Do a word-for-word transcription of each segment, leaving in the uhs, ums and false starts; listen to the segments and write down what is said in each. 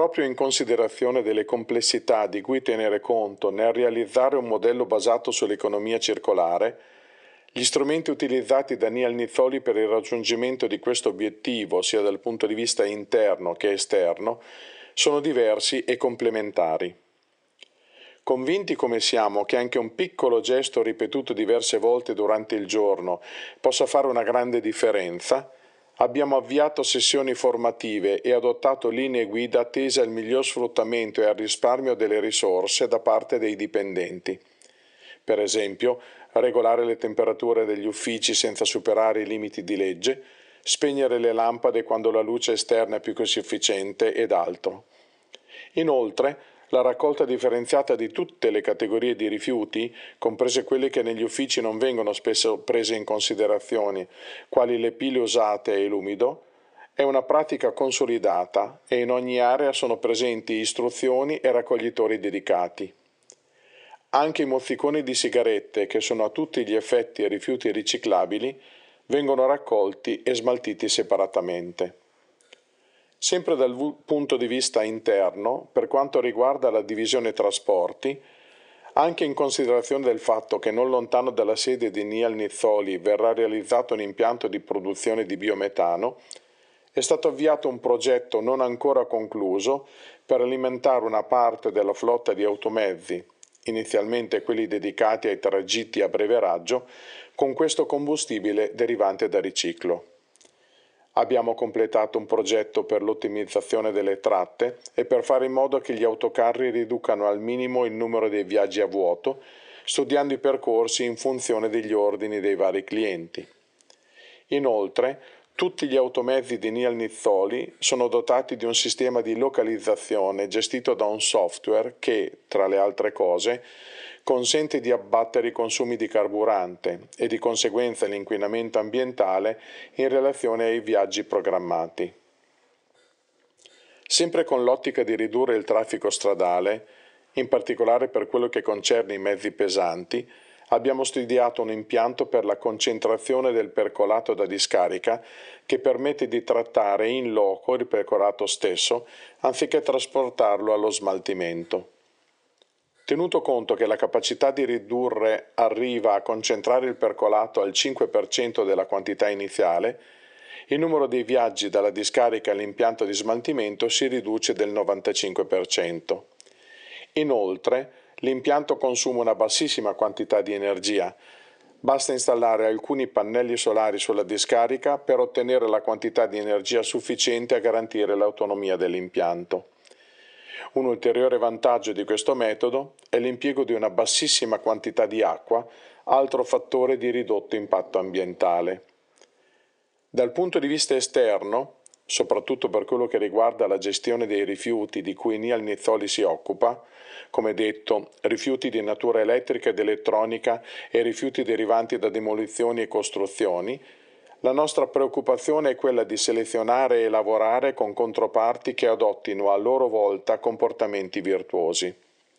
Proprio in considerazione delle complessità di cui tenere conto nel realizzare un modello basato sull'economia circolare, gli strumenti utilizzati da Neal Nizzoli per il raggiungimento di questo obiettivo, sia dal punto di vista interno che esterno, sono diversi e complementari. Convinti come siamo che anche un piccolo gesto ripetuto diverse volte durante il giorno possa fare una grande differenza, abbiamo avviato sessioni formative e adottato linee guida tese al miglior sfruttamento e al risparmio delle risorse da parte dei dipendenti. Per esempio, regolare le temperature degli uffici senza superare i limiti di legge, spegnere le lampade quando la luce esterna è più che sufficiente ed altro. Inoltre, la raccolta differenziata di tutte le categorie di rifiuti, comprese quelle che negli uffici non vengono spesso prese in considerazione, quali le pile usate e l'umido, è una pratica consolidata e in ogni area sono presenti istruzioni e raccoglitori dedicati. Anche i mozziconi di sigarette, che sono a tutti gli effetti rifiuti riciclabili, vengono raccolti e smaltiti separatamente. Sempre dal punto di vista interno, per quanto riguarda la divisione trasporti, anche in considerazione del fatto che non lontano dalla sede di Neal Nizzoli verrà realizzato un impianto di produzione di biometano, è stato avviato un progetto non ancora concluso per alimentare una parte della flotta di automezzi, inizialmente quelli dedicati ai tragitti a breve raggio, con questo combustibile derivante da riciclo. Abbiamo completato un progetto per l'ottimizzazione delle tratte e per fare in modo che gli autocarri riducano al minimo il numero dei viaggi a vuoto, studiando i percorsi in funzione degli ordini dei vari clienti. Inoltre, tutti gli automezzi di Neal Nizzoli sono dotati di un sistema di localizzazione gestito da un software che, tra le altre cose, consente di abbattere i consumi di carburante e di conseguenza l'inquinamento ambientale in relazione ai viaggi programmati. Sempre con l'ottica di ridurre il traffico stradale, in particolare per quello che concerne i mezzi pesanti, abbiamo studiato un impianto per la concentrazione del percolato da discarica che permette di trattare in loco il percolato stesso anziché trasportarlo allo smaltimento. Tenuto conto che la capacità di ridurre arriva a concentrare il percolato al cinque per cento della quantità iniziale, il numero dei viaggi dalla discarica all'impianto di smaltimento si riduce del novantacinque per cento. Inoltre, l'impianto consuma una bassissima quantità di energia. Basta installare alcuni pannelli solari sulla discarica per ottenere la quantità di energia sufficiente a garantire l'autonomia dell'impianto. Un ulteriore vantaggio di questo metodo è l'impiego di una bassissima quantità di acqua, altro fattore di ridotto impatto ambientale. Dal punto di vista esterno, soprattutto per quello che riguarda la gestione dei rifiuti di cui Neal Nizzoli si occupa, come detto, rifiuti di natura elettrica ed elettronica e rifiuti derivanti da demolizioni e costruzioni, la nostra preoccupazione è quella di selezionare e lavorare con controparti che adottino a loro volta comportamenti virtuosi.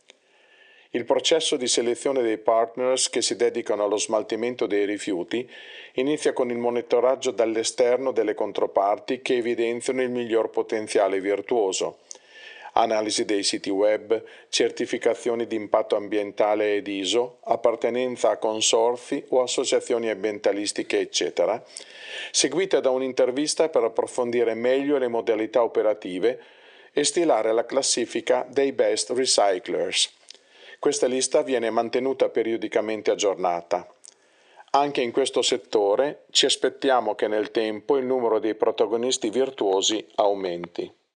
Il processo di selezione dei partners che si dedicano allo smaltimento dei rifiuti inizia con il monitoraggio dall'esterno delle controparti che evidenziano il miglior potenziale virtuoso. Analisi dei siti web, certificazioni di impatto ambientale ed I S O, appartenenza a consorzi o associazioni ambientalistiche, eccetera, seguita da un'intervista per approfondire meglio le modalità operative e stilare la classifica dei best recyclers. Questa lista viene mantenuta periodicamente aggiornata. Anche in questo settore ci aspettiamo che nel tempo il numero dei protagonisti virtuosi aumenti.